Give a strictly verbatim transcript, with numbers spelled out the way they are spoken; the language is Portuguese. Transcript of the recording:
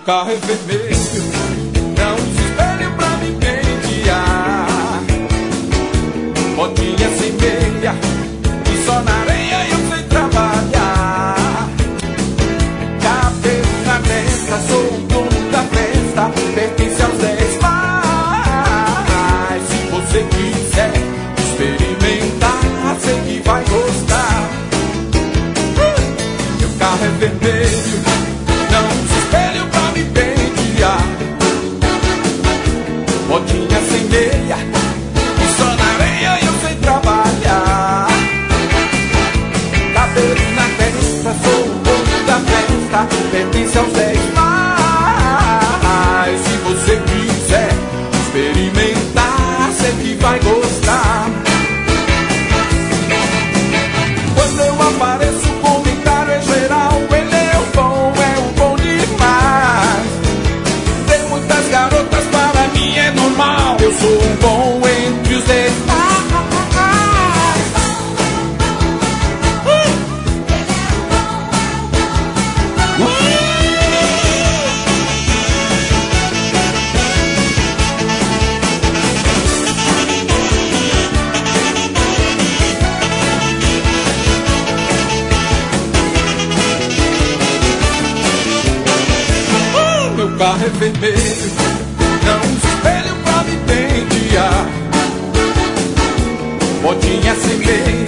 carro é vermelho, não uso espelho pra me pentear. Botinha sem meia, e só na areia eu sei trabalhar. Cabelo na testa, sou o dono da festa, pertence aos dez mais. Se você quiser experimentar, sei que vai gostar. Meu carro é vermelho, não uso espelho pra me pentear. Botinha sem meia, e só na areia eu sei trabalhar. Cabelo na testa, sou o dono da festa, pertence aos dez mais. Se você quiser experimentar, sei que vai gostar. Quando eu apareço, o comentário é geral: ele é o bom, é o bom demais. Tem muitas garotas, para mim é normal. Eu sou o bom entre os demais. Meu carro é vermelho, não uso espelho pra me pentear. Botinha sem meia,